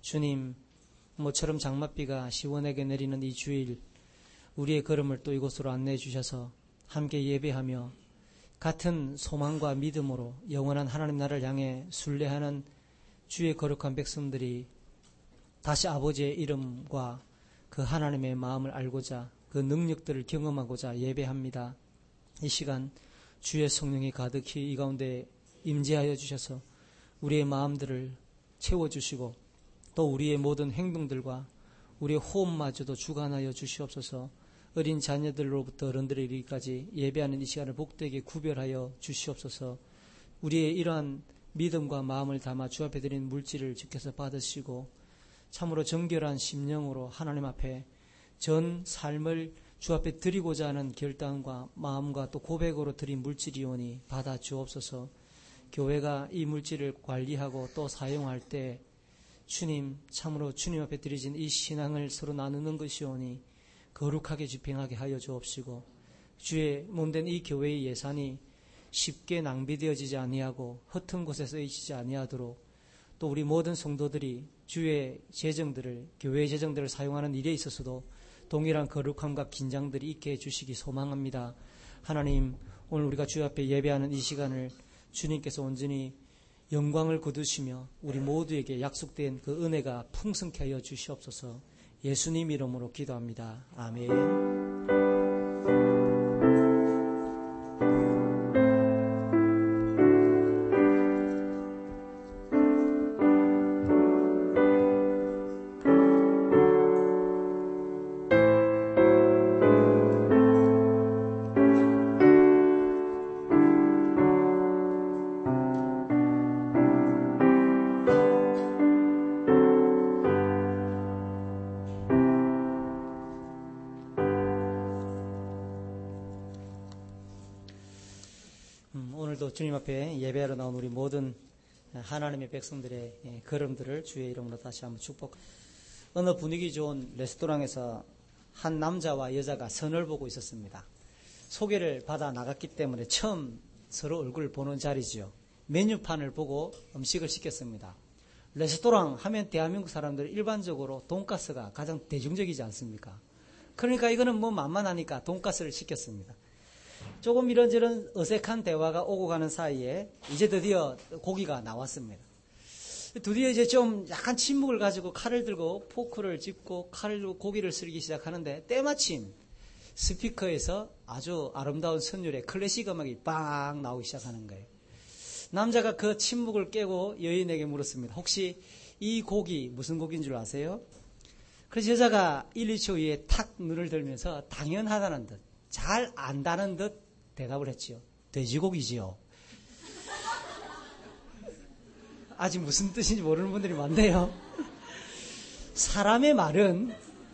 주님, 모처럼 장맛비가 시원하게 내리는 이 주일, 우리의 걸음을 또 이곳으로 안내해 주셔서 함께 예배하며 같은 소망과 믿음으로 영원한 하나님 나라를 향해 순례하는 주의 거룩한 백성들이 다시 아버지의 이름과 그 하나님의 마음을 알고자 그 능력들을 경험하고자 예배합니다. 이 시간 주의 성령이 가득히 이 가운데 임재하여 주셔서 우리의 마음들을 채워주시고 또 우리의 모든 행동들과 우리의 호흡마저도 주관하여 주시옵소서. 어린 자녀들로부터 어른들에 이르기까지 예배하는 이 시간을 복되게 구별하여 주시옵소서. 우리의 이러한 믿음과 마음을 담아 주 앞에 드린 물질을 주께서 받으시고 참으로 정결한 심령으로 하나님 앞에 전 삶을 주 앞에 드리고자 하는 결단과 마음과 또 고백으로 드린 물질이오니 받아 주옵소서. 교회가 이 물질을 관리하고 또 사용할 때 주님, 참으로 주님 앞에 드려진 이 신앙을 서로 나누는 것이오니 거룩하게 집행하게 하여 주옵시고 주의 몸된 이 교회의 예산이 쉽게 낭비되어지지 아니하고 흩은 곳에 쓰이지 아니하도록 또 우리 모든 성도들이 주의 재정들을, 교회의 재정들을 사용하는 일에 있어서도 동일한 거룩함과 긴장들이 있게 해주시기 소망합니다. 하나님, 오늘 우리가 주 앞에 예배하는 이 시간을 주님께서 온전히 영광을 거두시며 우리 모두에게 약속된 그 은혜가 풍성케 하여 주시옵소서. 예수님 이름으로 기도합니다. 아멘. 오늘도 주님 앞에 예배하러 나온 우리 모든 하나님의 백성들의 걸음들을 주의 이름으로 다시 한번 축복합니다. 어느 분위기 좋은 레스토랑에서 한 남자와 여자가 선을 보고 있었습니다. 소개를 받아 나갔기 때문에 처음 서로 얼굴을 보는 자리죠. 메뉴판을 보고 음식을 시켰습니다. 레스토랑 하면 대한민국 사람들은 일반적으로 돈가스가 가장 대중적이지 않습니까? 그러니까 이거는 뭐 만만하니까 돈가스를 시켰습니다. 조금 이런저런 어색한 대화가 오고 가는 사이에 이제 드디어 고기가 나왔습니다. 드디어 이제 좀 약간 침묵을 가지고 칼을 들고 포크를 짚고 칼을 들고 고기를 썰기 시작하는데 때마침 스피커에서 아주 아름다운 선율의 클래식 음악이 빵 나오기 시작하는 거예요. 남자가 그 침묵을 깨고 여인에게 물었습니다. 혹시 이 고기 무슨 고기인 줄 아세요? 그래서 여자가 1, 2초 후에 탁 눈을 들면서 당연하다는 듯 잘 안다는 듯 대답을 했지요. 돼지고기지요. 아직 무슨 뜻인지 모르는 분들이 많네요. 사람의 말은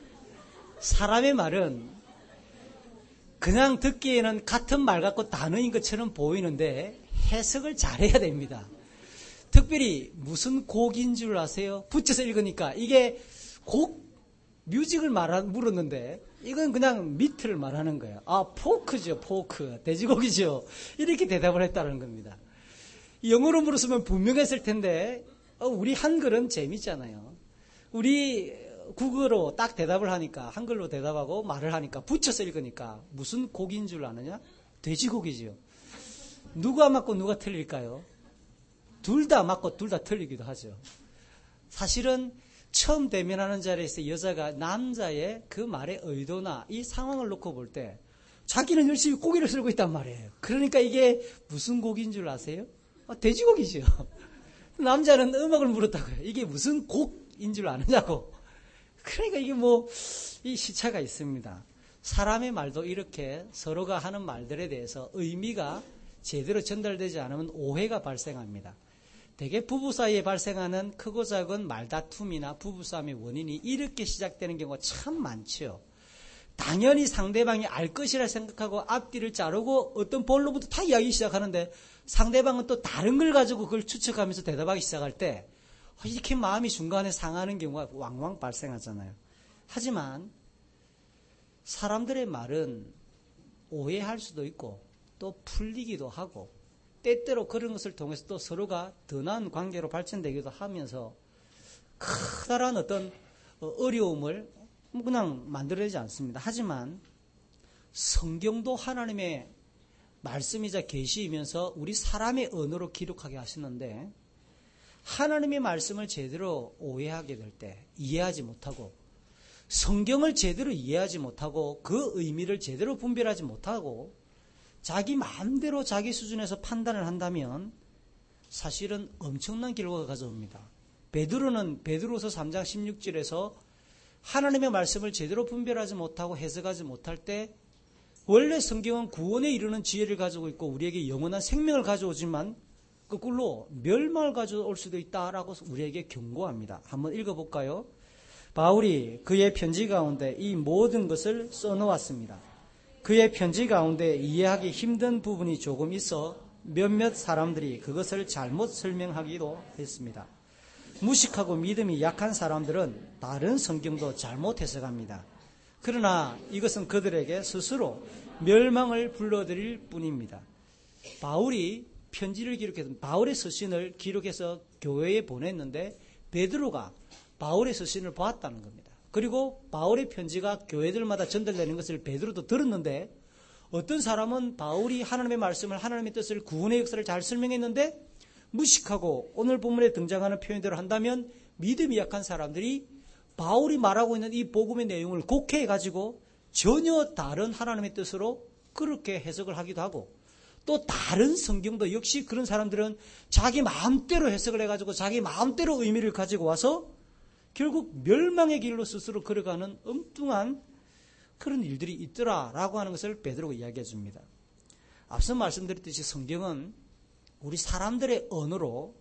그냥 듣기에는 같은 말 같고 단어인 것처럼 보이는데 해석을 잘해야 됩니다. 특별히 무슨 곡인 줄 아세요? 붙여서 읽으니까 이게 뮤직을 물었는데 이건 그냥 미트를 말하는 거예요. 아, 포크죠, 포크. 돼지고기죠. 이렇게 대답을 했다는 겁니다. 영어로 물었으면 분명했을 텐데 우리 한글은 재밌잖아요. 우리 국어로 딱 대답을 하니까 한글로 대답하고 말을 하니까 붙여서 읽으니까 무슨 고기인 줄 아느냐? 돼지고기죠. 누가 맞고 누가 틀릴까요? 둘 다 맞고 둘 다 틀리기도 하죠. 사실은 처음 대면하는 자리에서 여자가 남자의 그 말의 의도나 이 상황을 놓고 볼 때 자기는 열심히 고기를 썰고 있단 말이에요. 그러니까 이게 무슨 고기인 줄 아세요? 돼지고기죠. 남자는 음악을 물었다고요. 이게 무슨 곡인 줄 아느냐고. 그러니까 이게 이 시차가 있습니다. 사람의 말도 이렇게 서로가 하는 말들에 대해서 의미가 제대로 전달되지 않으면 오해가 발생합니다. 대개 부부 사이에 발생하는 크고 작은 말다툼이나 부부싸움의 원인이 이렇게 시작되는 경우가 참 많죠. 당연히 상대방이 알 것이라 생각하고 앞뒤를 자르고 어떤 본론부터 다 이야기 시작하는데 상대방은 또 다른 걸 가지고 그걸 추측하면서 대답하기 시작할 때 이렇게 마음이 중간에 상하는 경우가 왕왕 발생하잖아요. 하지만 사람들의 말은 오해할 수도 있고 또 풀리기도 하고 때때로 그런 것을 통해서 또 서로가 더 나은 관계로 발전되기도 하면서 커다란 어떤 어려움을 그냥 만들어내지 않습니다. 하지만 성경도 하나님의 말씀이자 계시이면서 우리 사람의 언어로 기록하게 하시는데 하나님의 말씀을 제대로 오해하게 될 때 이해하지 못하고 성경을 제대로 이해하지 못하고 그 의미를 제대로 분별하지 못하고 자기 마음대로 자기 수준에서 판단을 한다면 사실은 엄청난 결과가 가져옵니다. 베드로는 베드로서 3장 16절에서 하나님의 말씀을 제대로 분별하지 못하고 해석하지 못할 때 원래 성경은 구원에 이르는 지혜를 가지고 있고 우리에게 영원한 생명을 가져오지만 거꾸로 멸망을 가져올 수도 있다라고 우리에게 경고합니다. 한번 읽어볼까요? 바울이 그의 편지 가운데 이 모든 것을 써놓았습니다. 그의 편지 가운데 이해하기 힘든 부분이 조금 있어 몇몇 사람들이 그것을 잘못 설명하기도 했습니다. 무식하고 믿음이 약한 사람들은 다른 성경도 잘못 해석합니다. 그러나 이것은 그들에게 스스로 멸망을 불러들일 뿐입니다. 바울이 편지를 기록해서 바울의 서신을 기록해서 교회에 보냈는데 베드로가 바울의 서신을 보았다는 겁니다. 그리고 바울의 편지가 교회들마다 전달되는 것을 베드로도 들었는데 어떤 사람은 바울이 하나님의 말씀을 하나님의 뜻을 구원의 역사를 잘 설명했는데 무식하고 오늘 본문에 등장하는 표현대로 한다면 믿음이 약한 사람들이 바울이 말하고 있는 이 복음의 내용을 곡해해가지고 전혀 다른 하나님의 뜻으로 그렇게 해석을 하기도 하고 또 다른 성경도 역시 그런 사람들은 자기 마음대로 해석을 해가지고 자기 마음대로 의미를 가지고 와서 결국 멸망의 길로 스스로 걸어가는 엉뚱한 그런 일들이 있더라라고 하는 것을 베드로가 이야기해 줍니다. 앞서 말씀드렸듯이 성경은 우리 사람들의 언어로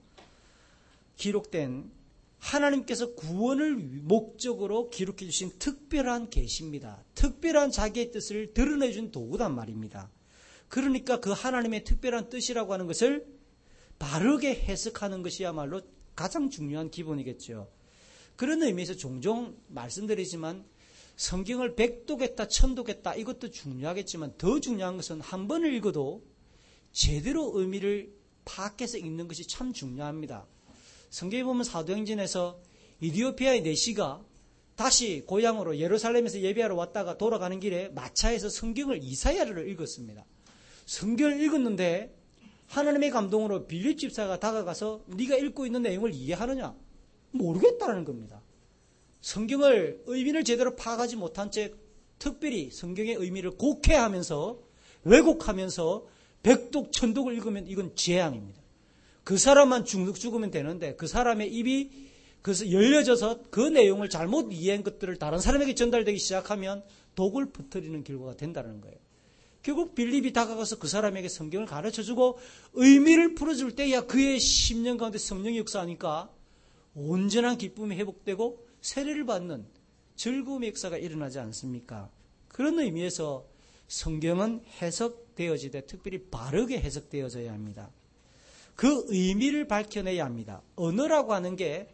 기록된 하나님께서 구원을 목적으로 기록해 주신 특별한 계시입니다. 특별한 자기의 뜻을 드러내준 도구단 말입니다. 그러니까 그 하나님의 특별한 뜻이라고 하는 것을 바르게 해석하는 것이야말로 가장 중요한 기본이겠죠. 그런 의미에서 종종 말씀드리지만 성경을 100도겠다 1000도겠다 이것도 중요하겠지만 더 중요한 것은 한 번을 읽어도 제대로 의미를 파악해서 읽는 것이 참 중요합니다. 성경에 보면 사도행전에서 이디오피아의 내시가 다시 고향으로 예루살렘에서 예배하러 왔다가 돌아가는 길에 마차에서 성경을 이사야를 읽었습니다. 성경을 읽었는데 하나님의 감동으로 빌립 집사가 다가가서 네가 읽고 있는 내용을 이해하느냐? 모르겠다는 겁니다. 성경을 의미를 제대로 파악하지 못한 채 특별히 성경의 의미를 곡해하면서 왜곡하면서 백독 천독을 읽으면 이건 재앙입니다. 그 사람만 죽으면 되는데 그 사람의 입이 그래서 열려져서 그 내용을 잘못 이해한 것들을 다른 사람에게 전달되기 시작하면 독을 퍼뜨리는 결과가 된다는 거예요. 결국 빌립이 다가가서 그 사람에게 성경을 가르쳐주고 의미를 풀어줄 때야 그의 심령 가운데 성령이 역사하니까 온전한 기쁨이 회복되고 세례를 받는 즐거움의 역사가 일어나지 않습니까? 그런 의미에서 성경은 해석되어지되 특별히 바르게 해석되어져야 합니다. 그 의미를 밝혀내야 합니다. 언어라고 하는 게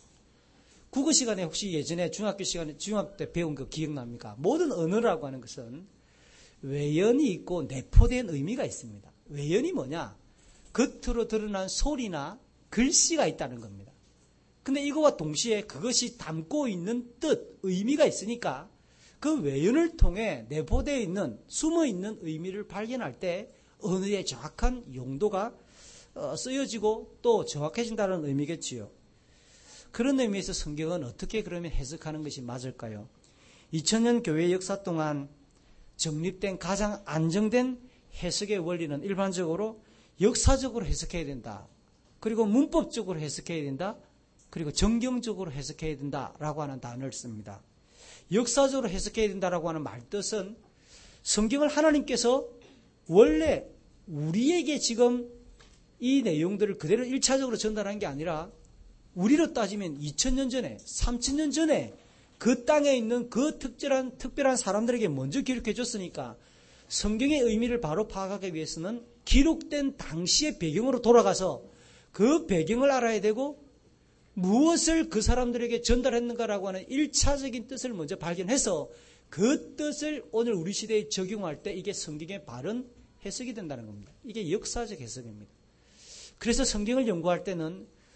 국어 시간에 혹시 예전에 중학교 시간에 중학교 때 배운 거 기억납니까? 모든 언어라고 하는 것은 외연이 있고 내포된 의미가 있습니다. 외연이 뭐냐? 겉으로 드러난 소리나 글씨가 있다는 겁니다. 근데 이거와 동시에 그것이 담고 있는 뜻, 의미가 있으니까 그 외연을 통해 내포되어 있는, 숨어 있는 의미를 발견할 때 언어의 정확한 용도가 쓰여지고 또 정확해진다는 의미겠지요. 그런 의미에서 성경은 어떻게 그러면 해석하는 것이 맞을까요? 2000년 교회 역사 동안 정립된 가장 안정된 해석의 원리는 일반적으로 역사적으로 해석해야 된다. 그리고 문법적으로 해석해야 된다. 그리고 정경적으로 해석해야 된다라고 하는 단어를 씁니다. 역사적으로 해석해야 된다라고 하는 말뜻은 성경을 하나님께서 원래 우리에게 지금 이 내용들을 그대로 1차적으로 전달한 게 아니라 우리로 따지면 2000년 전에 3000년 전에 그 땅에 있는 그 특별한 사람들에게 먼저 기록해 줬으니까 성경의 의미를 바로 파악하기 위해서는 기록된 당시의 배경으로 돌아가서 그 배경을 알아야 되고 무엇을 그 사람들에게 전달했는가라고 하는 1차적인 뜻을 먼저 발견해서 그 뜻을 오늘 우리 시대에 적용할 때 이게 성경의 바른 해석이 된다는 겁니다. 이게 역사적 해석입니다. 그래서 성경을 연구할 때는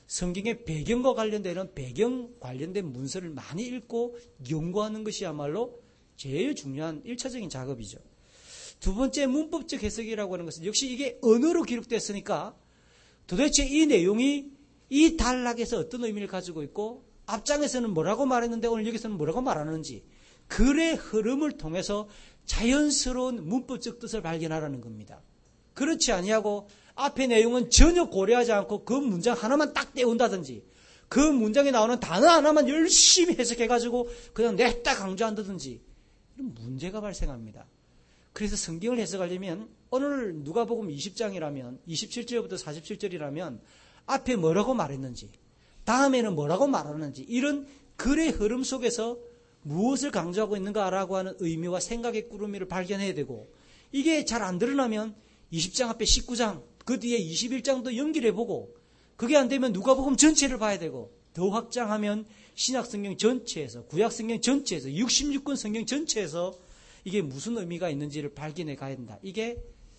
성경의 배경과 관련되는 배경 관련된 문서를 많이 읽고 연구하는 것이야말로 제일 중요한 1차적인 작업이죠. 두 번째 문법적 해석이라고 하는 것은 역시 이게 언어로 기록됐으니까 도대체 이 내용이 이 단락에서 어떤 의미를 가지고 있고 앞장에서는 뭐라고 말했는데 오늘 여기서는 뭐라고 말하는지 글의 흐름을 통해서 자연스러운 문법적 뜻을 발견하라는 겁니다. 그렇지 아니하고 앞의 내용은 전혀 고려하지 않고 그 문장 하나만 딱 떼운다든지 그 문장에 나오는 단어 하나만 열심히 해석해가지고 그냥 냈다 강조한다든지 이런 문제가 발생합니다. 그래서 성경을 해석하려면 오늘 누가복음 20장이라면 27절부터 47절이라면 앞에 뭐라고 말했는지 다음에는 뭐라고 말하는지 이런 글의 흐름 속에서 무엇을 강조하고 있는가라고 하는 의미와 생각의 꾸러미를 발견해야 되고 이게 잘 안 드러나면 20장 앞에 19장 그 뒤에 21장도 연결해보고 그게 안 되면 누가복음 전체를 봐야 되고 더 확장하면 신약성경 전체에서 구약성경 전체에서 66권 성경 전체에서 이게 무슨 의미가 있는지를 발견해 가야 된다. 이게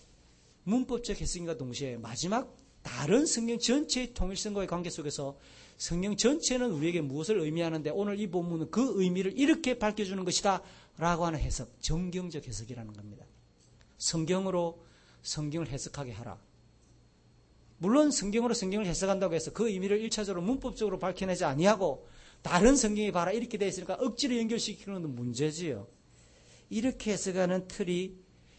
문법적 해석과 동시에 마지막 다른 성경 전체의 통일성과의 관계 속에서 성경 전체는 우리에게 무엇을 의미하는데 오늘 이 본문은 그 의미를 이렇게 밝혀주는 것이다 라고 하는 해석, 정경적 해석이라는 겁니다. 성경으로 성경을 해석하게 하라. 물론 성경으로 성경을 해석한다고 해서 그 의미를 1차적으로 문법적으로 밝혀내지 아니하고 다른 성경에 봐라 이렇게 되어 있으니까 억지로 연결시키는 건 문제지요. 이렇게 해석하는 틀이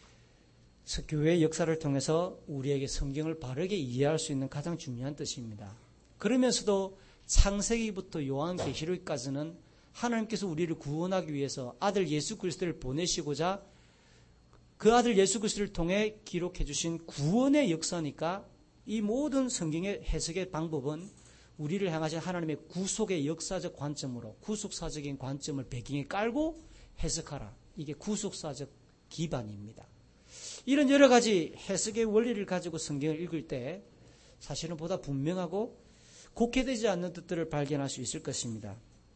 교회의 역사를 통해서 우리에게 성경을 바르게 이해할 수 있는 가장 중요한 뜻입니다. 그러면서도 창세기부터 요한계시록까지는 하나님께서 우리를 구원하기 위해서 아들 예수 그리스도를 보내시고자 그 아들 예수 그리스도를 통해 기록해 주신 구원의 역사니까 이 모든 성경의 해석의 방법은 우리를 향하신 하나님의 구속의 역사적 관점으로 구속사적인 관점을 배경에 깔고 해석하라. 이게 구속사적 기반입니다. 이런 여러 가지 해석의 원리를 가지고 성경을 읽을 때 사실은 보다 분명하고 곡해되지 않는 뜻들을 발견할 수 있을 것입니다.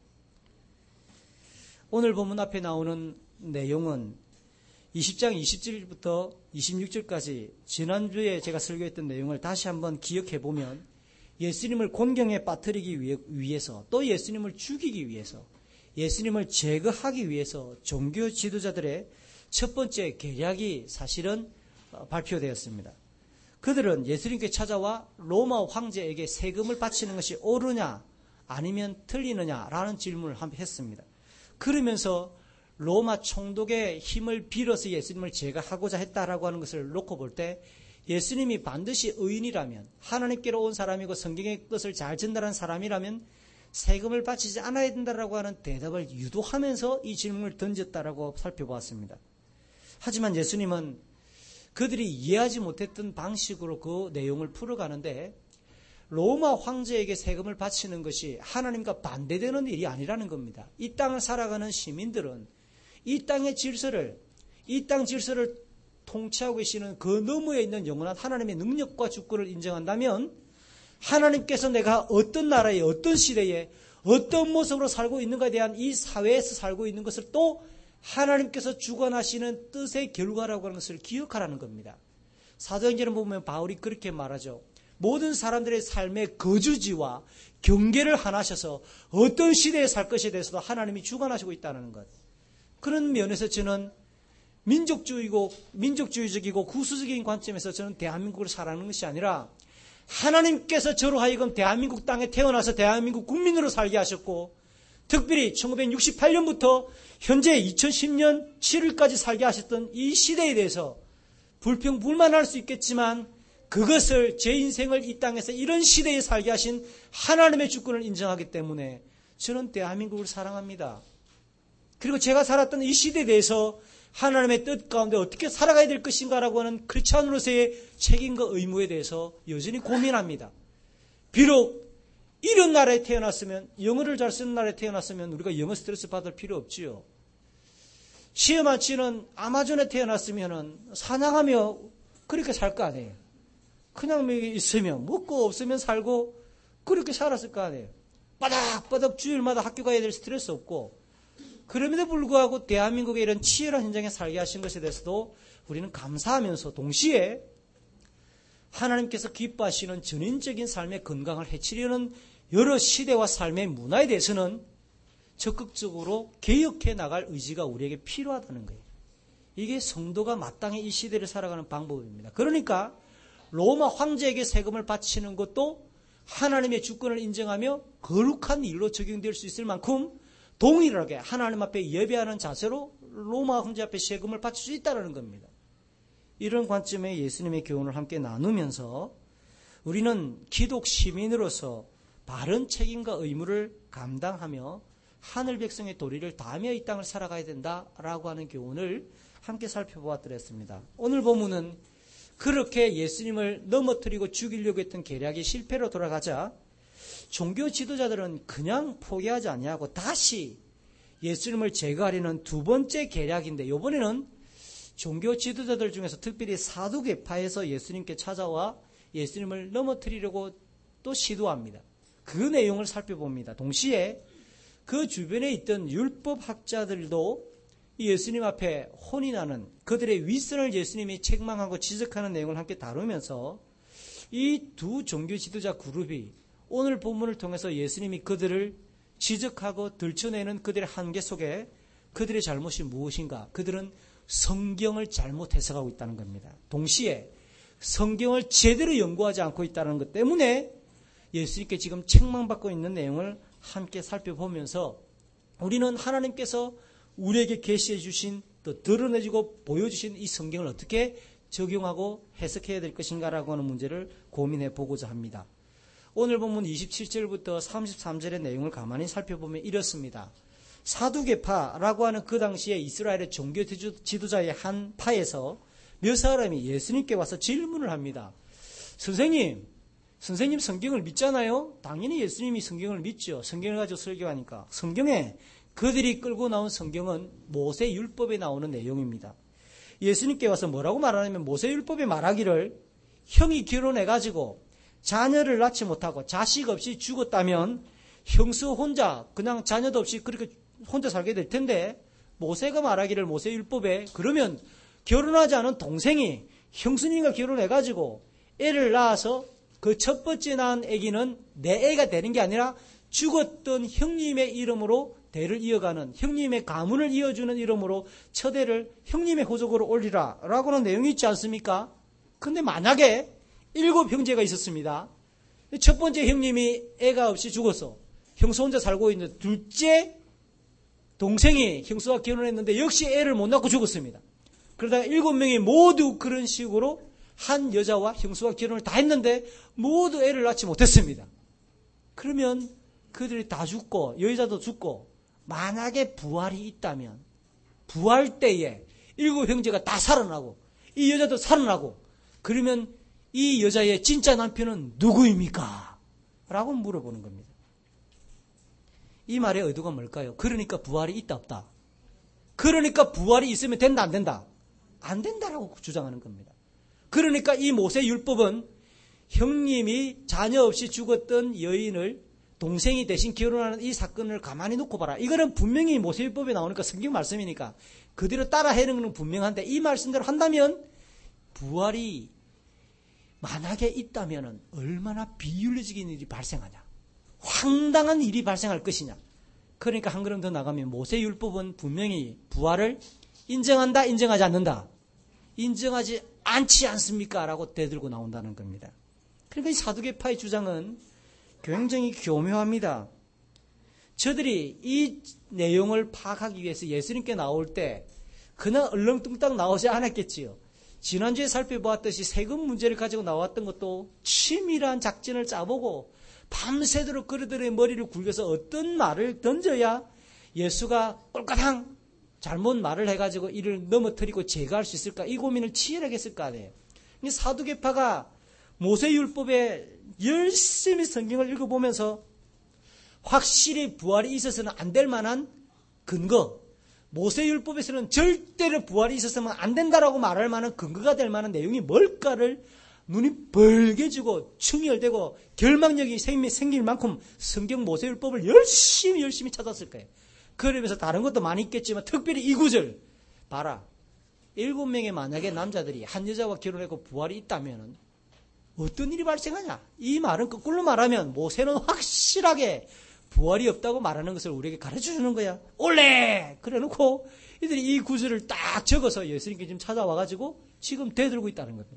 오늘 본문 앞에 나오는 내용은 20장 20절부터 26절까지 지난주에 제가 설교했던 내용을 다시 한번 기억해 보면 예수님을 곤경에 빠뜨리기 위해서 또 예수님을 죽이기 위해서 예수님을 제거하기 위해서 종교 지도자들의 첫 번째 계략이 사실은 발표되었습니다. 그들은 예수님께 찾아와 로마 황제에게 세금을 바치는 것이 옳으냐 아니면 틀리느냐라는 질문을 했습니다. 그러면서 로마 총독의 힘을 빌어서 예수님을 제거하고자 했다라고 하는 것을 놓고 볼 때 예수님이 반드시 의인이라면 하나님께로 온 사람이고 성경의 뜻을 잘 전달한 사람이라면 세금을 바치지 않아야 된다라고 하는 대답을 유도하면서 이 질문을 던졌다라고 살펴보았습니다. 하지만 예수님은 그들이 이해하지 못했던 방식으로 그 내용을 풀어가는데 로마 황제에게 세금을 바치는 것이 하나님과 반대되는 일이 아니라는 겁니다. 이 땅을 살아가는 시민들은 이 땅의 질서를, 이 땅 질서를 통치하고 계시는 그 너머에 있는 영원한 하나님의 능력과 주권을 인정한다면 하나님께서 내가 어떤 나라에 어떤 시대에 어떤 모습으로 살고 있는가에 대한 이 사회에서 살고 있는 것을 또 하나님께서 주관하시는 뜻의 결과라고 하는 것을 기억하라는 겁니다. 사도행전을 보면 바울이 그렇게 말하죠. 모든 사람들의 삶의 거주지와 경계를 하나셔서 어떤 시대에 살 것에 대해서도 하나님이 주관하시고 있다는 것. 그런 면에서 저는 민족주의적이고 구수적인 관점에서 저는 대한민국을 살아가는 것이 아니라 하나님께서 저로 하여금 대한민국 땅에 태어나서 대한민국 국민으로 살게 하셨고 특별히 1968년부터 현재 2010년 7월까지 살게 하셨던 이 시대에 대해서 불평불만할 수 있겠지만 그것을 제 인생을 이 땅에서 이런 시대에 살게 하신 하나님의 주권을 인정하기 때문에 저는 대한민국을 사랑합니다. 그리고 제가 살았던 이 시대에 대해서 하나님의 뜻 가운데 어떻게 살아가야 될 것인가라고 하는 크리스찬으로서의 책임과 의무에 대해서 여전히 고민합니다. 비록 이런 나라에 태어났으면 영어를 잘 쓰는 나라에 태어났으면 우리가 영어 스트레스 받을 필요 없지요. 시험 안 치는 아마존에 태어났으면 사냥하며 그렇게 살 거 아니에요. 그냥 있으면 먹고 없으면 살고 그렇게 살았을 거 아니에요. 바닥바닥 주일마다 학교 가야 될 스트레스 없고 그럼에도 불구하고 대한민국의 이런 치열한 현장에 살게 하신 것에 대해서도 우리는 감사하면서 동시에 하나님께서 기뻐하시는 전인적인 삶의 건강을 해치려는 여러 시대와 삶의 문화에 대해서는 적극적으로 개혁해 나갈 의지가 우리에게 필요하다는 거예요. 이게 성도가 마땅히 이 시대를 살아가는 방법입니다. 그러니까 로마 황제에게 세금을 바치는 것도 하나님의 주권을 인정하며 거룩한 일로 적용될 수 있을 만큼 동일하게 하나님 앞에 예배하는 자세로 로마 황제 앞에 세금을 바칠 수 있다는 겁니다. 이런 관점의 예수님의 교훈을 함께 나누면서 우리는 기독 시민으로서 바른 책임과 의무를 감당하며 하늘 백성의 도리를 다하며 이 땅을 살아가야 된다라고 하는 교훈을 함께 살펴보았더랬습니다. 오늘 본문은 그렇게 예수님을 넘어뜨리고 죽이려고 했던 계략이 실패로 돌아가자 종교 지도자들은 그냥 포기하지 아니하고 다시 예수님을 제거하려는 두 번째 계략인데, 이번에는 종교 지도자들 중에서 특별히 사두개파에서 예수님께 찾아와 예수님을 넘어뜨리려고 또 시도합니다. 그 내용을 살펴봅니다. 동시에 그 주변에 있던 율법학자들도 예수님 앞에 혼이 나는 그들의 윗선을 예수님이 책망하고 지적하는 내용을 함께 다루면서 이 두 종교 지도자 그룹이 오늘 본문을 통해서 예수님이 그들을 지적하고 들춰내는 그들의 한계 속에 그들의 잘못이 무엇인가? 그들은 성경을 잘못 해석하고 있다는 겁니다. 동시에 성경을 제대로 연구하지 않고 있다는 것 때문에 예수님께 지금 책망받고 있는 내용을 함께 살펴보면서 우리는 하나님께서 우리에게 계시해 주신, 또 드러내주고 보여주신 이 성경을 어떻게 적용하고 해석해야 될 것인가라고 하는 문제를 고민해 보고자 합니다. 오늘 본문 27절부터 33절의 내용을 가만히 살펴보면 이렇습니다. 사두개파라고 하는 그 당시에 이스라엘의 종교 지도자의 한 파에서 몇 사람이 예수님께 와서 질문을 합니다. 선생님 성경을 믿잖아요? 당연히 예수님이 성경을 믿죠. 성경을 가지고 설교하니까. 성경에 그들이 끌고 나온 성경은 모세율법에 나오는 내용입니다. 예수님께 와서 뭐라고 말하냐면 모세율법에 말하기를 형이 결혼해가지고 자녀를 낳지 못하고 자식 없이 죽었다면 형수 혼자 그냥 자녀도 없이 그렇게 혼자 살게 될 텐데, 모세가 말하기를 모세율법에 그러면 결혼하지 않은 동생이 형수님과 결혼해가지고 애를 낳아서 그 첫 번째 낳은 아기는 내 애가 되는 게 아니라 죽었던 형님의 이름으로 대를 이어가는, 형님의 가문을 이어주는 이름으로 첫 애를 형님의 호적으로 올리라 라고 하는 내용이 있지 않습니까? 근데 만약에 7 형제가 있었습니다. 첫 번째 형님이 애가 없이 죽어서 형수 혼자 살고 있는 둘째 동생이 형수와 결혼했는데 역시 애를 못 낳고 죽었습니다. 그러다가 7명이 모두 그런 식으로 한 여자와 형수와 결혼을 다 했는데 모두 애를 낳지 못했습니다. 그러면 그들이 다 죽고 여자도 죽고, 만약에 부활이 있다면 부활 때에 7 형제가 다 살아나고 이 여자도 살아나고, 그러면 이 여자의 진짜 남편은 누구입니까? 라고 물어보는 겁니다. 이 말의 의도가 뭘까요? 그러니까 부활이 있다 없다. 그러니까 부활이 있으면 된다 안 된다? 안 된다라고 주장하는 겁니다. 그러니까 이 모세율법은 형님이 자녀 없이 죽었던 여인을 동생이 대신 결혼하는 이 사건을 가만히 놓고 봐라. 이거는 분명히 모세율법에 나오니까 성경 말씀이니까 그대로 따라 해는 건 분명한데, 이 말씀대로 한다면 부활이 만약에 있다면 얼마나 비윤리적인 일이 발생하냐, 황당한 일이 발생할 것이냐. 그러니까 한 걸음 더 나가면 모세율법은 분명히 부활을 인정한다, 인정하지 않는다? 인정하지 않지 않습니까? 라고 대들고 나온다는 겁니다. 그러니까 이 사두개파의 주장은 굉장히 교묘합니다. 저들이 이 내용을 파악하기 위해서 예수님께 나올 때 그냥 얼렁뚱땅 나오지 않았겠지요. 지난주에 살펴보았듯이 세금 문제를 가지고 나왔던 것도 치밀한 작전을 짜보고 밤새도록 그들의 머리를 굴려서 어떤 말을 던져야 예수가 꼴까당 잘못 말을 해가지고 이를 넘어뜨리고 제거할 수 있을까, 이 고민을 치열하게 했을 거 아니에요. 사두개파가 모세율법에 열심히 성경을 읽어보면서 확실히 부활이 있어서는 안 될 만한 근거, 모세율법에서는 절대로 부활이 있었으면 안 된다라고 말할 만한 근거가 될 만한 내용이 뭘까를 눈이 벌게지고 충혈되고 결망력이 생길 만큼 성경 모세율법을 열심히 찾았을 거예요. 그러면서 다른 것도 많이 있겠지만 특별히 이 구절 봐라. 7명의 만약에 남자들이 한 여자와 결혼했고 부활이 있다면 어떤 일이 발생하냐? 이 말은 거꾸로 말하면 모세는 확실하게 부활이 없다고 말하는 것을 우리에게 가르쳐 주는 거야. 올레! 그래 놓고 이들이 이 구절을 딱 적어서 예수님께 지금 찾아와가지고 지금 되들고 있다는 겁니다.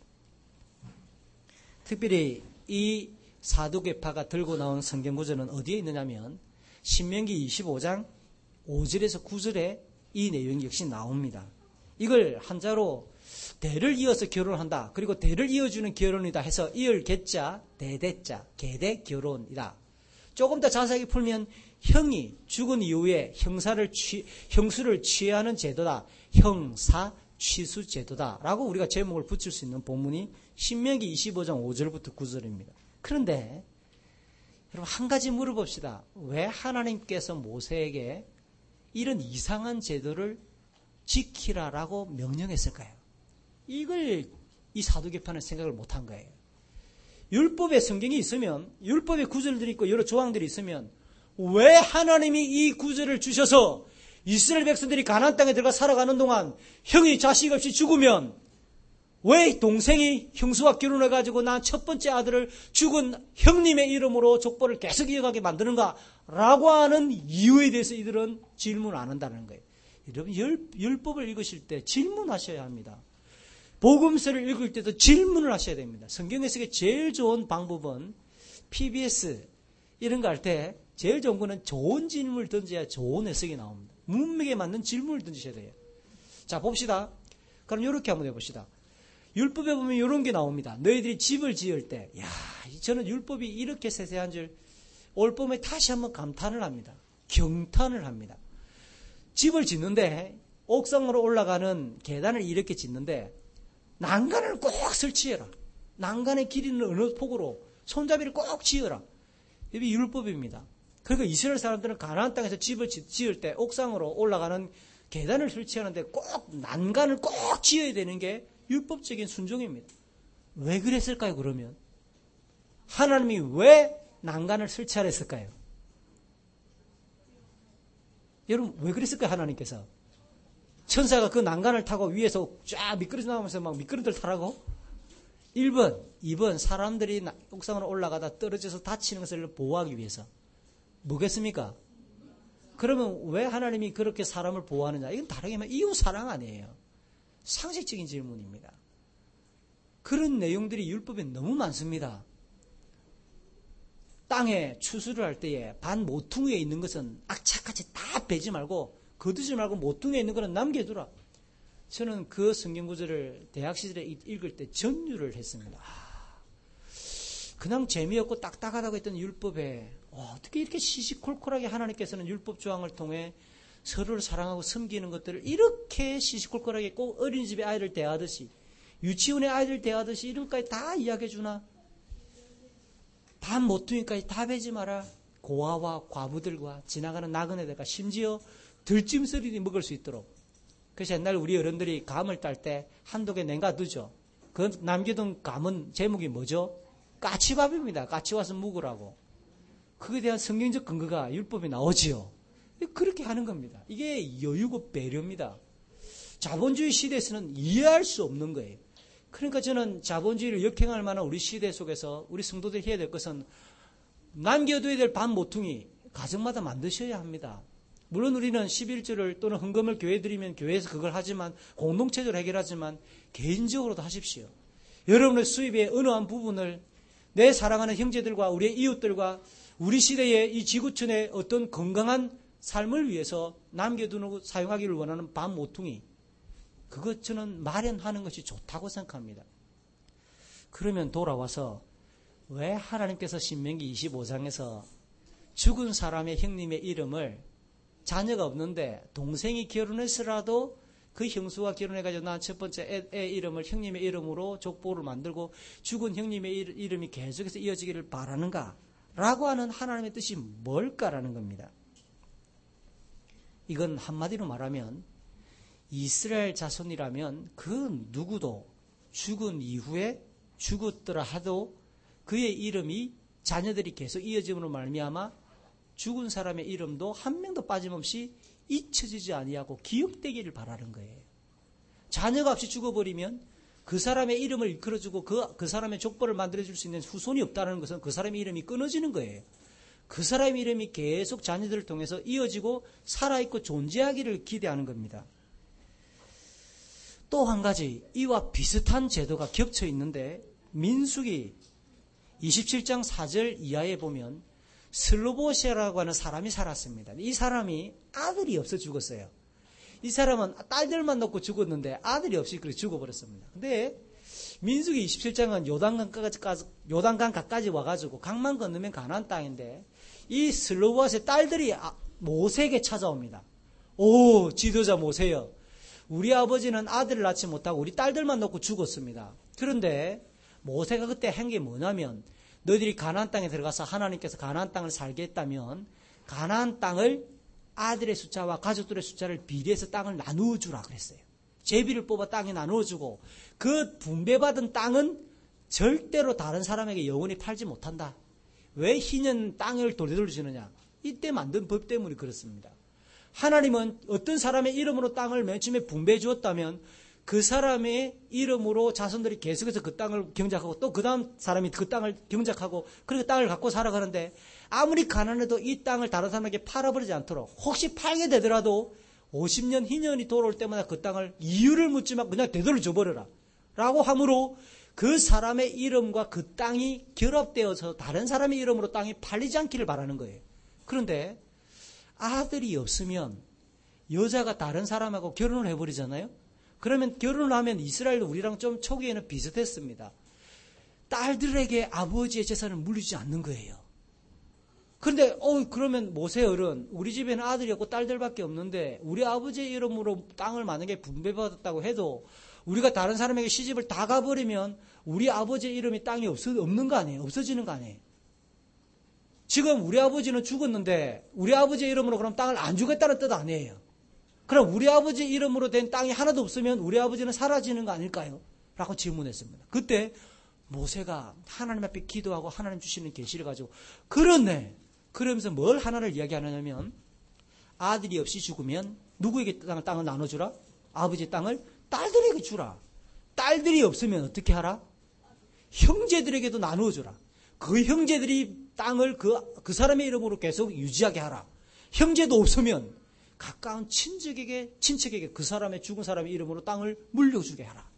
특별히 이 사두개파가 들고 나온 성경 구절은 어디에 있느냐면 신명기 25장 5절에서 9절에 이 내용이 역시 나옵니다. 이걸 한자로 대를 이어서 결혼한다. 그리고 대를 이어주는 결혼이다 해서 이을 개자, 대대자, 개대 결혼이다. 조금 더 자세하게 풀면 형이 죽은 이후에 형수를 취하는 제도다. 형사 취수 제도다. 라고 우리가 제목을 붙일 수 있는 본문이 신명기 25장 5절부터 9절입니다. 그런데 여러분 한 가지 물어봅시다. 왜 하나님께서 모세에게 이런 이상한 제도를 지키라라고 명령했을까요? 이걸 이 사두개파는 생각을 못한 거예요. 율법의 성경이 있으면, 율법의 구절들이 있고 여러 조항들이 있으면 왜 하나님이 이 구절을 주셔서 이스라엘 백성들이 가나안 땅에 들어가 살아가는 동안 형이 자식 없이 죽으면 왜 동생이 형수와 결혼해가지고 난 첫 번째 아들을 죽은 형님의 이름으로 족보를 계속 이어가게 만드는가? 라고 하는 이유에 대해서 이들은 질문을 안 한다는 거예요. 여러분, 율법을 읽으실 때 질문하셔야 합니다. 복음서를 읽을 때도 질문을 하셔야 됩니다. 성경 해석의 제일 좋은 방법은 PBS 이런 거 할 때 제일 좋은 거는 좋은 질문을 던져야 좋은 해석이 나옵니다. 문맥에 맞는 질문을 던지셔야 돼요. 자, 봅시다. 그럼 이렇게 한번 해봅시다. 율법에 보면 이런 게 나옵니다. 너희들이 집을 지을 때, 저는 율법이 이렇게 세세한 줄 올 봄에 다시 한번 감탄을 합니다. 경탄을 합니다. 집을 짓는데 옥상으로 올라가는 계단을 이렇게 짓는데 난간을 꼭 설치해라. 난간의 길이는 어느 폭으로 손잡이를 꼭 지어라. 이게 율법입니다. 그러니까 이스라엘 사람들은 가나안 땅에서 집을 지을 때 옥상으로 올라가는 계단을 설치하는데 꼭 난간을 꼭 지어야 되는 게 율법적인 순종입니다. 왜 그랬을까요, 그러면? 하나님이 왜 난간을 설치하라 했을까요? 여러분, 왜 그랬을까요, 하나님께서? 천사가 그 난간을 타고 위에서 쫙 미끄러져 나오면서 막 미끄럼틀 타라고? 1번, 2번, 사람들이 옥상으로 올라가다 떨어져서 다치는 것을 보호하기 위해서. 뭐겠습니까? 그러면 왜 하나님이 그렇게 사람을 보호하느냐? 이건 다르게 말하면 이웃 사랑 아니에요. 상식적인 질문입니다. 그런 내용들이 율법에 너무 많습니다. 땅에 추수를 할 때에 반 모퉁이에 있는 것은 악착같이 다 베지 말고 거두지 말고 모퉁이에 있는 것은 남겨두라. 저는 그 성경 구절을 대학 시절에 읽을 때 전율을 했습니다. 그냥 재미없고 딱딱하다고 했던 율법에 어떻게 이렇게 시시콜콜하게 하나님께서는 율법 조항을 통해 서로를 사랑하고 섬기는 것들을 이렇게 시시콜콜하게 꼭 어린이집에 아이들 대하듯이 유치원에 아이들 대하듯이 이런까지 다 이야기해 주나? 반 모퉁이까지 다 베지 마라. 고아와 과부들과 지나가는 나그네들과 심지어 들짐승들이 먹을 수 있도록. 그래서 옛날 우리 어른들이 감을 딸 때 한두 개 냉가두죠. 그 남겨둔 감은 제목이 뭐죠? 까치밥입니다. 까치 와서 묵으라고. 그에 대한 성경적 근거가 율법에 나오지요. 그렇게 하는 겁니다. 이게 여유고 배려입니다. 자본주의 시대에서는 이해할 수 없는 거예요. 그러니까 저는 자본주의를 역행할 만한 우리 시대 속에서 우리 성도들이 해야 될 것은 남겨둬야 될 반 모퉁이 가정마다 만드셔야 합니다. 물론 우리는 11조를 또는 헌금을 교회에 드리면 교회에서 그걸 하지만 공동체적으로 해결하지만 개인적으로도 하십시오. 여러분의 수입의 어느 한 부분을 내 사랑하는 형제들과 우리의 이웃들과 우리 시대의 이 지구촌의 어떤 건강한 삶을 위해서 남겨두고 사용하기를 원하는 반 모퉁이, 그것 저는 마련하는 것이 좋다고 생각합니다. 그러면 돌아와서 왜 하나님께서 신명기 25장에서 죽은 사람의 형님의 이름을 자녀가 없는데 동생이 결혼했으라도 그 형수가 결혼해가지고 난 첫 번째 애 이름을 형님의 이름으로 족보를 만들고 죽은 형님의 이름이 계속해서 이어지기를 바라는가? 라고 하는 하나님의 뜻이 뭘까라는 겁니다. 이건 한마디로 말하면 이스라엘 자손이라면 그 누구도 죽은 이후에 죽었더라 하도 그의 이름이 자녀들이 계속 이어짐으로 말미암아 죽은 사람의 이름도 한 명도 빠짐없이 잊혀지지 아니하고 기억되기를 바라는 거예요. 자녀가 없이 죽어버리면 그 사람의 이름을 일컬어주고 그 사람의 족보를 만들어줄 수 있는 후손이 없다는 것은 그 사람의 이름이 끊어지는 거예요. 그 사람의 이름이 계속 자녀들을 통해서 이어지고 살아있고 존재하기를 기대하는 겁니다. 또 한 가지 이와 비슷한 제도가 겹쳐 있는데 민수기 27장 4절 이하에 보면 슬로보시아라고 하는 사람이 살았습니다. 이 사람이 아들이 없어 죽었어요. 이 사람은 딸들만 놓고 죽었는데 아들이 없이 그렇게 죽어버렸습니다. 근데 민수기 27장은 요단강 가까지 와가지고 강만 건너면 가나안 땅인데 이 슬로보시아의 딸들이 모세에게 찾아옵니다. 오, 지도자 모세여, 우리 아버지는 아들을 낳지 못하고 우리 딸들만 놓고 죽었습니다. 그런데 모세가 그때 한 게 뭐냐면 너희들이 가나안 땅에 들어가서 하나님께서 가나안 땅을 살게 했다면 가나안 땅을 아들의 숫자와 가족들의 숫자를 비례해서 땅을 나누어 주라 그랬어요. 제비를 뽑아 땅에 나누어 주고 그 분배받은 땅은 절대로 다른 사람에게 영원히 팔지 못한다. 왜 희년 땅을 돌려주느냐? 이때 만든 법 때문에 그렇습니다. 하나님은 어떤 사람의 이름으로 땅을 맨 처음에 분배해 주었다면 그 사람의 이름으로 자손들이 계속해서 그 땅을 경작하고 또 그 다음 사람이 그 땅을 경작하고 그렇게 땅을 갖고 살아가는데 아무리 가난해도 이 땅을 다른 사람에게 팔아버리지 않도록 혹시 팔게 되더라도 50년 희년이 돌아올 때마다 그 땅을 이유를 묻지만 그냥 되돌려 줘버려라 라고 함으로 그 사람의 이름과 그 땅이 결합되어서 다른 사람의 이름으로 땅이 팔리지 않기를 바라는 거예요. 그런데 아들이 없으면 여자가 다른 사람하고 결혼을 해버리잖아요. 그러면 결혼을 하면 이스라엘도 우리랑 좀 초기에는 비슷했습니다. 딸들에게 아버지의 재산을 물리지 않는 거예요. 그런데 그러면 모세 어른, 우리 집에는 아들이 없고 딸들밖에 없는데 우리 아버지의 이름으로 땅을 만약에 분배받았다고 해도 우리가 다른 사람에게 시집을 다 가버리면 우리 아버지의 이름이 땅이 없는 거 아니에요? 없어지는 거 아니에요? 지금 우리 아버지는 죽었는데 우리 아버지의 이름으로 그럼 땅을 안 주겠다는 뜻 아니에요? 그럼 우리 아버지 이름으로 된 땅이 하나도 없으면 우리 아버지는 사라지는 거 아닐까요? 라고 질문했습니다. 그때 모세가 하나님 앞에 기도하고 하나님 주시는 계시를 가지고 그렇네. 그러면서 뭘 하나를 이야기하느냐면 아들이 없이 죽으면 누구에게 땅을 나눠주라? 아버지의 땅을 딸들에게 주라. 딸들이 없으면 어떻게 하라? 형제들에게도 나누어주라. 그 형제들이 땅을 그 사람의 이름으로 계속 유지하게 하라. 형제도 없으면 가까운 친척에게 그 사람의 죽은 사람의 이름으로 땅을 물려주게 하라.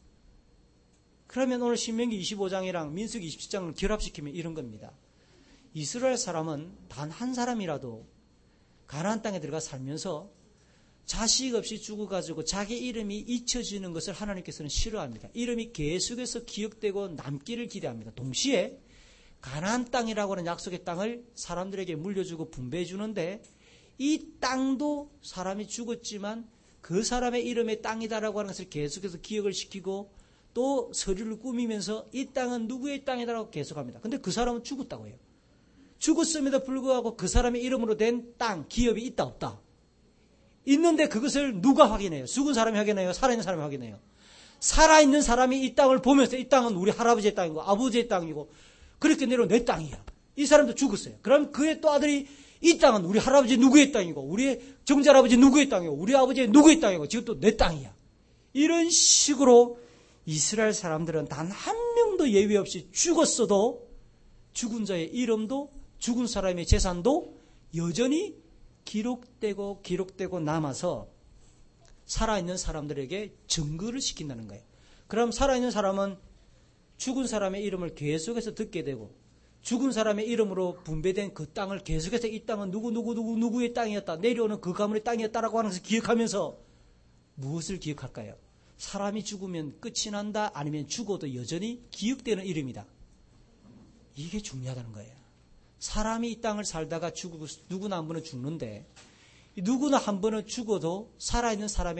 그러면 오늘 신명기 25장이랑 민수기 27장을 결합시키면 이런 겁니다. 이스라엘 사람은 단 한 사람이라도 가나안 땅에 들어가 살면서 자식 없이 죽어가지고 자기 이름이 잊혀지는 것을 하나님께서는 싫어합니다. 이름이 계속해서 기억되고 남기를 기대합니다. 동시에 가나안 땅이라고 하는 약속의 땅을 사람들에게 물려주고 분배해 주는데 이 땅도 사람이 죽었지만 그 사람의 이름의 땅이다라고 하는 것을 계속해서 기억을 시키고 또 서류를 꾸미면서 이 땅은 누구의 땅이다라고 계속합니다. 근데 그 사람은 죽었다고 해요. 죽었음에도 불구하고 그 사람의 이름으로 된 땅, 기업이 있다 없다? 있는데 그것을 누가 확인해요? 죽은 사람이 확인해요? 살아있는 사람이 확인해요? 살아있는 사람이 이 땅을 보면서 이 땅은 우리 할아버지의 땅이고 아버지의 땅이고 그렇게 내려온 내 땅이야. 이 사람도 죽었어요. 그럼 그의 또 아들이 이 땅은 우리 할아버지 누구의 땅이고 우리 정잘아버지 누구의 땅이고 우리 아버지의 누구의 땅이고 지금 또 내 땅이야. 이런 식으로 이스라엘 사람들은 단 한 명도 예외 없이 죽었어도 죽은 자의 이름도 죽은 사람의 재산도 여전히 기록되고 남아서 살아있는 사람들에게 증거를 시킨다는 거예요. 그럼 살아있는 사람은 죽은 사람의 이름을 계속해서 듣게 되고 죽은 사람의 이름으로 분배된 그 땅을 계속해서 이 땅은 누구의 땅이었다. 내려오는 그 가문의 땅이었다라고 하는 것을 기억하면서 무엇을 기억할까요? 사람이 죽으면 끝이 난다? 아니면 죽어도 여전히 기억되는 이름이다. 이게 중요하다는 거예요. 사람이 이 땅을 살다가 죽고 누구나 한 번은 죽는데 누구나 한 번은 죽어도 살아있는 사람의